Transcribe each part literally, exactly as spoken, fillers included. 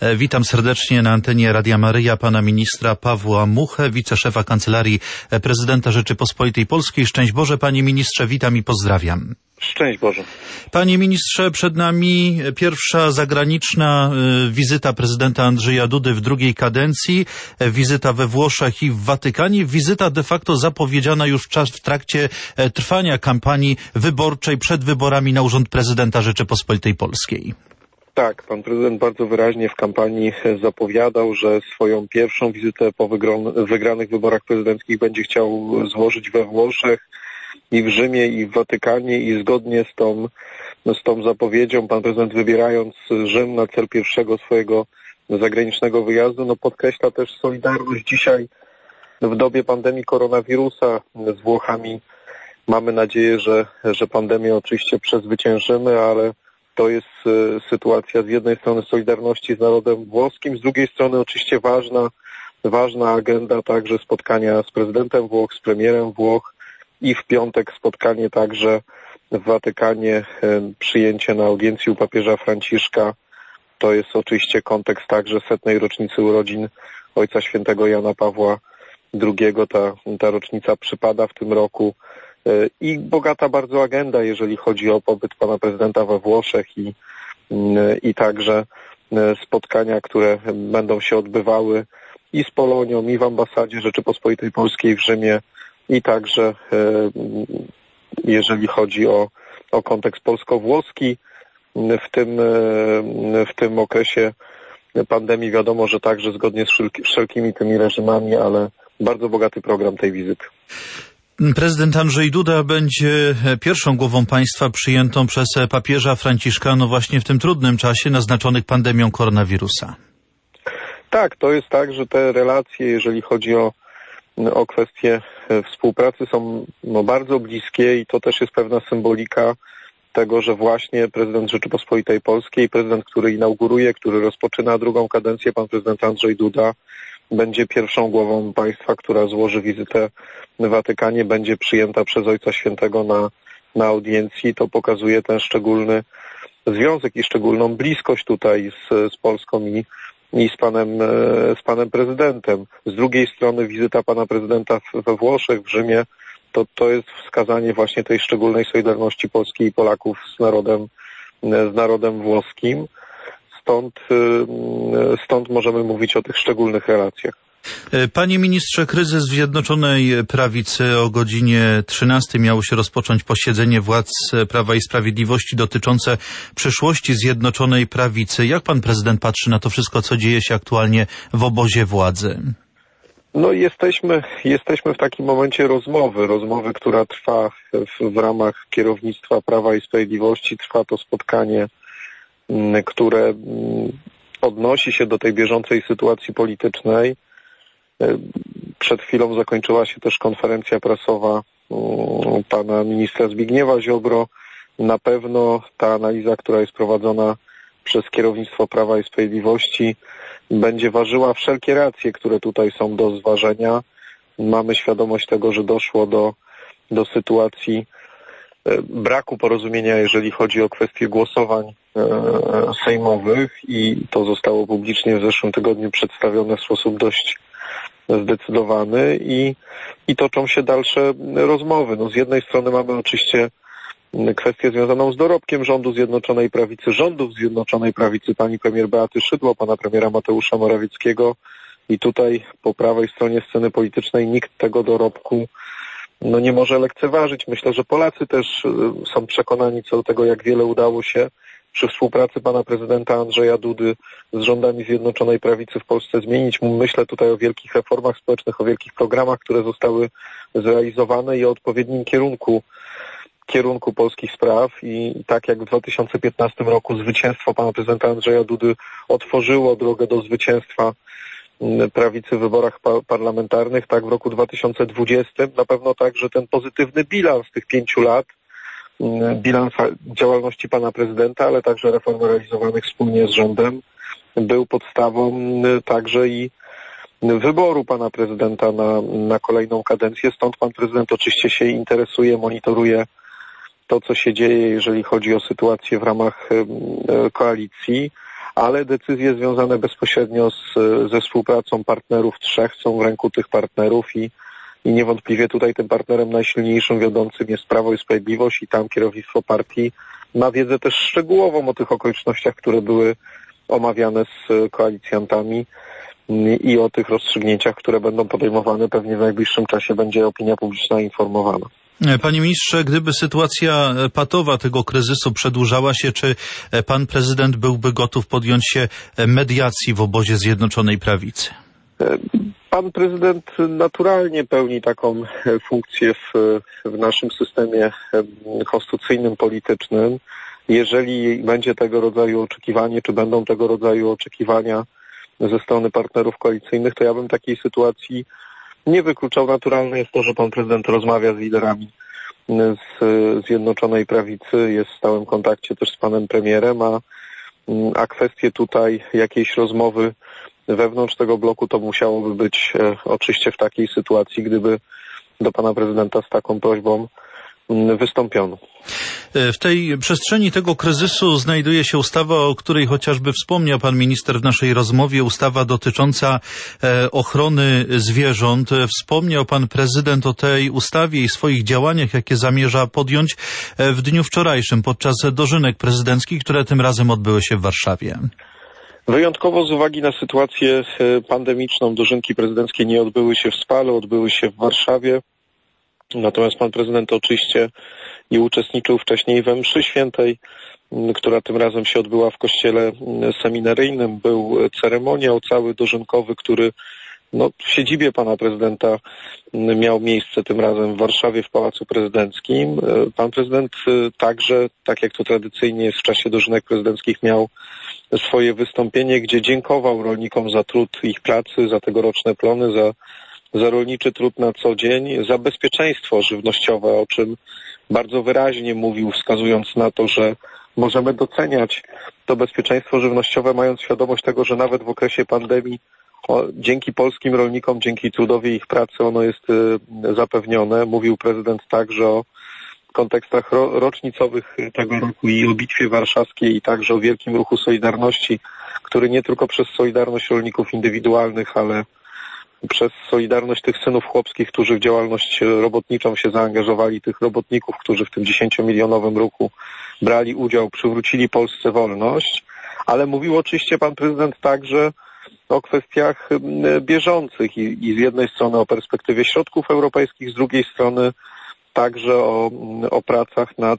Witam serdecznie na antenie Radia Maryja pana ministra Pawła Muchę, wiceszefa Kancelarii Prezydenta Rzeczypospolitej Polskiej. Szczęść Boże, panie ministrze, witam i pozdrawiam. Szczęść Boże. Panie ministrze, przed nami pierwsza zagraniczna wizyta prezydenta Andrzeja Dudy w drugiej kadencji, wizyta we Włoszech i w Watykanie, wizyta de facto zapowiedziana już w, czas, w trakcie trwania kampanii wyborczej przed wyborami na urząd prezydenta Rzeczypospolitej Polskiej. Tak, pan prezydent bardzo wyraźnie w kampanii zapowiadał, że swoją pierwszą wizytę po wygranych wyborach prezydenckich będzie chciał złożyć we Włoszech i w Rzymie, i w Watykanie, i zgodnie z tą, z tą zapowiedzią pan prezydent, wybierając Rzym na cel pierwszego swojego zagranicznego wyjazdu, no podkreśla też solidarność dzisiaj w dobie pandemii koronawirusa z Włochami. Mamy nadzieję, że, że pandemię oczywiście przezwyciężymy, ale to jest sytuacja z jednej strony solidarności z narodem włoskim, z drugiej strony oczywiście ważna, ważna agenda także spotkania z prezydentem Włoch, z premierem Włoch i w piątek spotkanie także w Watykanie, przyjęcie na audiencji u papieża Franciszka. To jest oczywiście kontekst także setnej rocznicy urodzin Ojca Świętego Jana Pawła drugiego. Ta, ta rocznica przypada w tym roku. I bogata bardzo agenda, jeżeli chodzi o pobyt pana prezydenta we Włoszech i, i także spotkania, które będą się odbywały i z Polonią, i w ambasadzie Rzeczypospolitej Polskiej w Rzymie, i także jeżeli chodzi o, o kontekst polsko-włoski. W tym, w tym okresie pandemii wiadomo, że także zgodnie z wszelkimi tymi reżimami, ale bardzo bogaty program tej wizyty. Prezydent Andrzej Duda będzie pierwszą głową państwa przyjętą przez papieża Franciszka, no właśnie w tym trudnym czasie naznaczonych pandemią koronawirusa. Tak, to jest tak, że te relacje, jeżeli chodzi o, o kwestie współpracy, są no, bardzo bliskie i to też jest pewna symbolika tego, że właśnie prezydent Rzeczypospolitej Polskiej, prezydent, który inauguruje, który rozpoczyna drugą kadencję, pan prezydent Andrzej Duda, będzie pierwszą głową państwa, która złoży wizytę w Watykanie, będzie przyjęta przez Ojca Świętego na, na audiencji. To pokazuje ten szczególny związek i szczególną bliskość tutaj z, z Polską i, i z panem, z panem prezydentem. Z drugiej strony wizyta pana prezydenta we Włoszech, w Rzymie, to, to jest wskazanie właśnie tej szczególnej solidarności Polski i Polaków z narodem, z narodem włoskim. Stąd, stąd możemy mówić o tych szczególnych relacjach. Panie ministrze, kryzys w Zjednoczonej Prawicy. O godzinie trzynastej miało się rozpocząć posiedzenie władz Prawa i Sprawiedliwości dotyczące przyszłości Zjednoczonej Prawicy. Jak pan prezydent patrzy na to wszystko, co dzieje się aktualnie w obozie władzy? No jesteśmy, jesteśmy w takim momencie rozmowy, rozmowy, która trwa w, w ramach kierownictwa Prawa i Sprawiedliwości. Trwa to spotkanie, które odnosi się do tej bieżącej sytuacji politycznej. Przed chwilą zakończyła się też konferencja prasowa pana ministra Zbigniewa Ziobro. Na pewno ta analiza, która jest prowadzona przez kierownictwo Prawa i Sprawiedliwości, będzie ważyła wszelkie racje, które tutaj są do zważenia. Mamy świadomość tego, że doszło do, do sytuacji braku porozumienia, jeżeli chodzi o kwestie głosowań sejmowych i to zostało publicznie w zeszłym tygodniu przedstawione w sposób dość zdecydowany i, i toczą się dalsze rozmowy. No z jednej strony mamy oczywiście kwestię związaną z dorobkiem rządu Zjednoczonej Prawicy, rządów Zjednoczonej Prawicy, pani premier Beaty Szydło, pana premiera Mateusza Morawieckiego i tutaj po prawej stronie sceny politycznej nikt tego dorobku no nie może lekceważyć. Myślę, że Polacy też są przekonani co do tego, jak wiele udało się przy współpracy pana prezydenta Andrzeja Dudy z rządami Zjednoczonej Prawicy w Polsce zmienić. Myślę tutaj o wielkich reformach społecznych, o wielkich programach, które zostały zrealizowane i o odpowiednim kierunku kierunku polskich spraw i tak jak w dwa tysiące piętnastym roku zwycięstwo pana prezydenta Andrzeja Dudy otworzyło drogę do zwycięstwa prawicy w wyborach pa- parlamentarnych, tak w roku dwa tysiące dwudziestym na pewno także ten pozytywny bilans tych pięciu lat, bilans działalności pana prezydenta, ale także reform realizowanych wspólnie z rządem był podstawą także i wyboru pana prezydenta na, na kolejną kadencję. Stąd pan prezydent oczywiście się interesuje, monitoruje to, co się dzieje, jeżeli chodzi o sytuację w ramach koalicji, ale decyzje związane bezpośrednio z, ze współpracą partnerów trzech są w ręku tych partnerów i, i niewątpliwie tutaj tym partnerem najsilniejszym, wiodącym jest Prawo i Sprawiedliwość i tam kierownictwo partii ma wiedzę też szczegółową o tych okolicznościach, które były omawiane z koalicjantami i o tych rozstrzygnięciach, które będą podejmowane. Pewnie w najbliższym czasie będzie opinia publiczna informowana. Panie ministrze, gdyby sytuacja patowa tego kryzysu przedłużała się, czy pan prezydent byłby gotów podjąć się mediacji w obozie Zjednoczonej Prawicy? Pan prezydent naturalnie pełni taką funkcję w, w naszym systemie konstytucyjnym, politycznym. Jeżeli będzie tego rodzaju oczekiwanie, czy będą tego rodzaju oczekiwania ze strony partnerów koalicyjnych, to ja bym takiej sytuacji nie wykluczał. Naturalne jest to, że pan prezydent rozmawia z liderami z Zjednoczonej Prawicy, jest w stałym kontakcie też z panem premierem, a, a kwestie tutaj jakiejś rozmowy wewnątrz tego bloku to musiałoby być e, oczywiście w takiej sytuacji, gdyby do pana prezydenta z taką prośbą wystąpiono. W tej przestrzeni tego kryzysu znajduje się ustawa, o której chociażby wspomniał pan minister w naszej rozmowie, ustawa dotycząca ochrony zwierząt. Wspomniał pan prezydent o tej ustawie i swoich działaniach, jakie zamierza podjąć w dniu wczorajszym podczas dożynek prezydenckich, które tym razem odbyły się w Warszawie. Wyjątkowo z uwagi na sytuację pandemiczną dożynki prezydenckie nie odbyły się w Spale, odbyły się w Warszawie. Natomiast pan prezydent oczywiście i uczestniczył wcześniej we mszy świętej, która tym razem się odbyła w kościele seminaryjnym. Był ceremoniał cały dożynkowy, który no, w siedzibie pana prezydenta miał miejsce tym razem w Warszawie w Pałacu Prezydenckim. Pan prezydent także, tak jak to tradycyjnie jest w czasie dożynek prezydenckich, miał swoje wystąpienie, gdzie dziękował rolnikom za trud ich pracy, za tegoroczne plony, za za rolniczy trud na co dzień, za bezpieczeństwo żywnościowe, o czym bardzo wyraźnie mówił, wskazując na to, że możemy doceniać to bezpieczeństwo żywnościowe, mając świadomość tego, że nawet w okresie pandemii o, dzięki polskim rolnikom, dzięki trudowi ich pracy ono jest y, zapewnione. Mówił prezydent także o kontekstach ro, rocznicowych tego roku i o Bitwie Warszawskiej i także o Wielkim Ruchu Solidarności, który nie tylko przez solidarność rolników indywidualnych, ale przez solidarność tych synów chłopskich, którzy w działalność robotniczą się zaangażowali, tych robotników, którzy w tym dziesięciomilionowym ruchu brali udział, przywrócili Polsce wolność, ale mówił oczywiście pan prezydent także o kwestiach bieżących i, i z jednej strony o perspektywie środków europejskich, z drugiej strony także o, o pracach nad,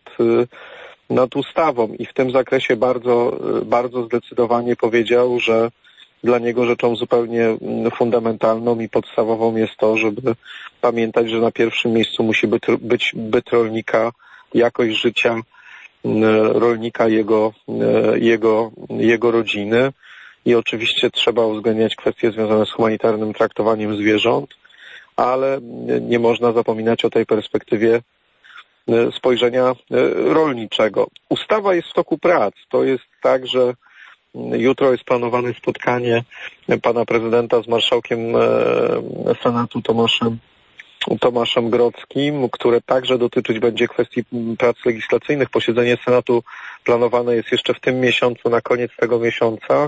nad ustawą i w tym zakresie bardzo, bardzo zdecydowanie powiedział, że dla niego rzeczą zupełnie fundamentalną i podstawową jest to, żeby pamiętać, że na pierwszym miejscu musi być, być byt rolnika, jakość życia rolnika, jego, jego, jego rodziny i oczywiście trzeba uwzględniać kwestie związane z humanitarnym traktowaniem zwierząt, ale nie można zapominać o tej perspektywie spojrzenia rolniczego. Ustawa jest w toku prac. To jest tak, że jutro jest planowane spotkanie pana prezydenta z marszałkiem Senatu Tomaszem, Tomaszem Grodzkim, które także dotyczyć będzie kwestii prac legislacyjnych. Posiedzenie Senatu planowane jest jeszcze w tym miesiącu, na koniec tego miesiąca.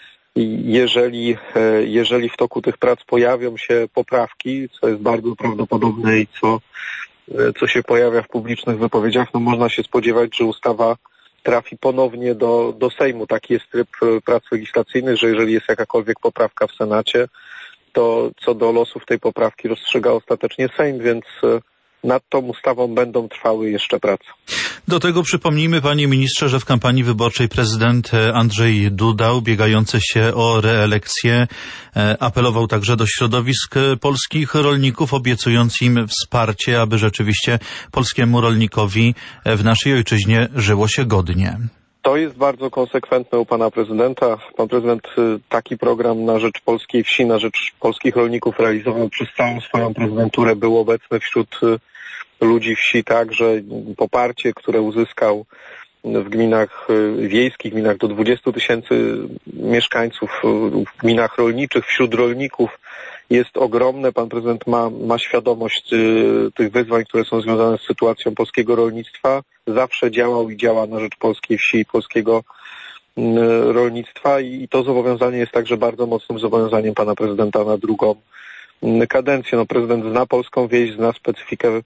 I jeżeli, jeżeli w toku tych prac pojawią się poprawki, co jest bardzo prawdopodobne i co, co się pojawia w publicznych wypowiedziach, no można się spodziewać, że ustawa trafi ponownie do, do Sejmu. Taki jest tryb prac legislacyjnych, że jeżeli jest jakakolwiek poprawka w Senacie, to co do losów tej poprawki rozstrzyga ostatecznie Sejm, więc nad tą ustawą będą trwały jeszcze prace. Do tego przypomnijmy, panie ministrze, że w kampanii wyborczej prezydent Andrzej Duda, ubiegający się o reelekcję, apelował także do środowisk polskich rolników, obiecując im wsparcie, aby rzeczywiście polskiemu rolnikowi w naszej ojczyźnie żyło się godnie. To jest bardzo konsekwentne u pana prezydenta. Pan prezydent taki program na rzecz polskiej wsi, na rzecz polskich rolników realizował przez całą swoją prezydenturę. Był obecny wśród ludzi wsi także poparcie, które uzyskał w gminach wiejskich, gminach do dwudziestu tysięcy mieszkańców, w gminach rolniczych, wśród rolników jest ogromne. Pan prezydent ma, ma świadomość y, tych wyzwań, które są związane z sytuacją polskiego rolnictwa. Zawsze działał i działa na rzecz polskiej wsi i polskiego rolnictwa i to zobowiązanie jest także bardzo mocnym zobowiązaniem pana prezydenta na drugą kadencję. No, prezydent zna polską wieś, zna specyfikę,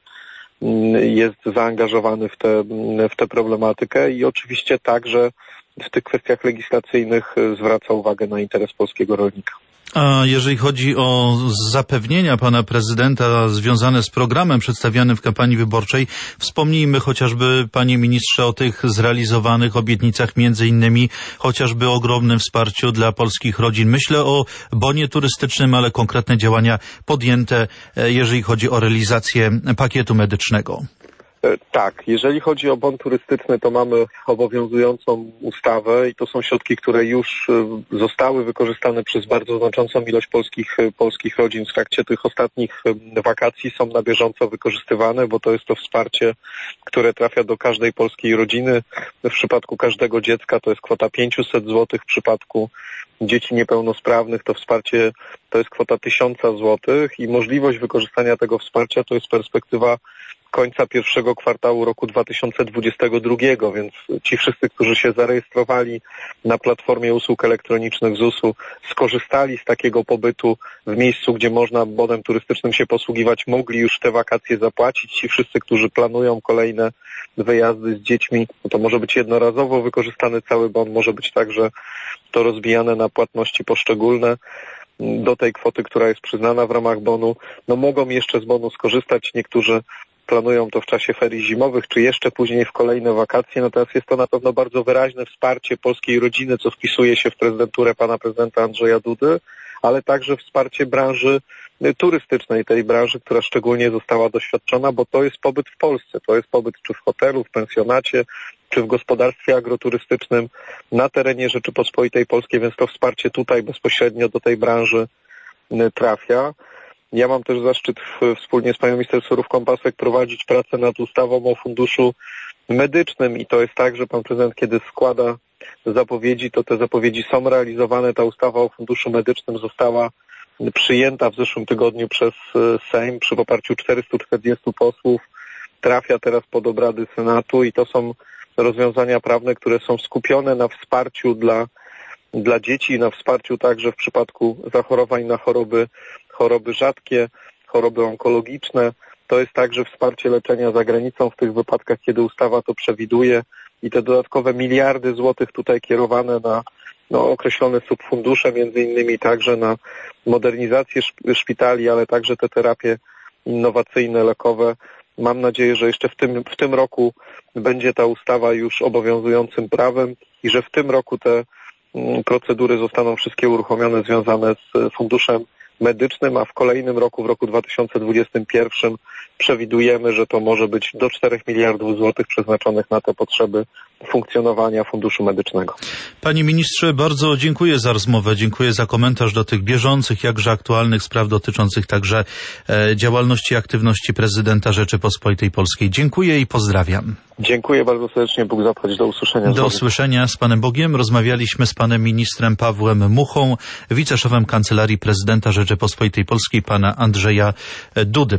jest zaangażowany w tę w tę problematykę i oczywiście także w tych kwestiach legislacyjnych zwraca uwagę na interes polskiego rolnika. A jeżeli chodzi o zapewnienia pana prezydenta związane z programem przedstawianym w kampanii wyborczej, wspomnijmy chociażby, panie ministrze, o tych zrealizowanych obietnicach, między innymi chociażby o ogromnym wsparciu dla polskich rodzin. Myślę o bonie turystycznym, ale konkretne działania podjęte, jeżeli chodzi o realizację pakietu medycznego. Tak, jeżeli chodzi o bon turystyczny, to mamy obowiązującą ustawę i to są środki, które już zostały wykorzystane przez bardzo znaczącą ilość polskich, polskich rodzin w trakcie tych ostatnich wakacji, są na bieżąco wykorzystywane, bo to jest to wsparcie, które trafia do każdej polskiej rodziny. W przypadku każdego dziecka to jest kwota pięćset złotych, w przypadku dzieci niepełnosprawnych to wsparcie to jest kwota tysiąc złotych i możliwość wykorzystania tego wsparcia to jest perspektywa końca pierwszego kwartału roku dwa tysiące dwudziestego drugiego, więc ci wszyscy, którzy się zarejestrowali na platformie usług elektronicznych Z U S-u, skorzystali z takiego pobytu w miejscu, gdzie można bonem turystycznym się posługiwać, mogli już te wakacje zapłacić. Ci wszyscy, którzy planują kolejne wyjazdy z dziećmi, no to może być jednorazowo wykorzystany cały bon, może być także to rozbijane na płatności poszczególne do tej kwoty, która jest przyznana w ramach bonu. No mogą jeszcze z bonu skorzystać, niektórzy planują to w czasie ferii zimowych, czy jeszcze później w kolejne wakacje, natomiast jest to na pewno bardzo wyraźne wsparcie polskiej rodziny, co wpisuje się w prezydenturę pana prezydenta Andrzeja Dudy, ale także wsparcie branży turystycznej, tej branży, która szczególnie została doświadczona, bo to jest pobyt w Polsce, to jest pobyt czy w hotelu, w pensjonacie, czy w gospodarstwie agroturystycznym na terenie Rzeczypospolitej Polskiej, więc to wsparcie tutaj bezpośrednio do tej branży trafia. Ja mam też zaszczyt wspólnie z panią minister Surówką-Pasek prowadzić pracę nad ustawą o funduszu medycznym i to jest tak, że pan prezydent, kiedy składa zapowiedzi, to te zapowiedzi są realizowane. Ta ustawa o funduszu medycznym została przyjęta w zeszłym tygodniu przez Sejm przy poparciu czterystu czterdziestu posłów. Trafia teraz pod obrady Senatu i to są rozwiązania prawne, które są skupione na wsparciu dla dla dzieci, na wsparciu także w przypadku zachorowań na choroby, choroby rzadkie, choroby onkologiczne. To jest także wsparcie leczenia za granicą w tych wypadkach, kiedy ustawa to przewiduje i te dodatkowe miliardy złotych tutaj kierowane na no, określone subfundusze, między innymi także na modernizację szpitali, ale także te terapie innowacyjne, lekowe. Mam nadzieję, że jeszcze w tym, w tym roku będzie ta ustawa już obowiązującym prawem i że w tym roku te procedury zostaną wszystkie uruchomione związane z funduszem medycznym, a w kolejnym roku, w roku dwa tysiące dwudziestym pierwszym przewidujemy, że to może być do czterech miliardów złotych przeznaczonych na te potrzeby funkcjonowania Funduszu Medycznego. Panie ministrze, bardzo dziękuję za rozmowę, dziękuję za komentarz do tych bieżących, jakże aktualnych spraw dotyczących także e, działalności i aktywności prezydenta Rzeczypospolitej Polskiej. Dziękuję i pozdrawiam. Dziękuję bardzo serdecznie, Bóg zapłać, do usłyszenia. Do usłyszenia z Panem Bogiem. Rozmawialiśmy z Panem Ministrem Pawłem Muchą, wiceszefem Kancelarii Prezydenta Rzeczypospolitej Polskiej, Pana Andrzeja Dudy.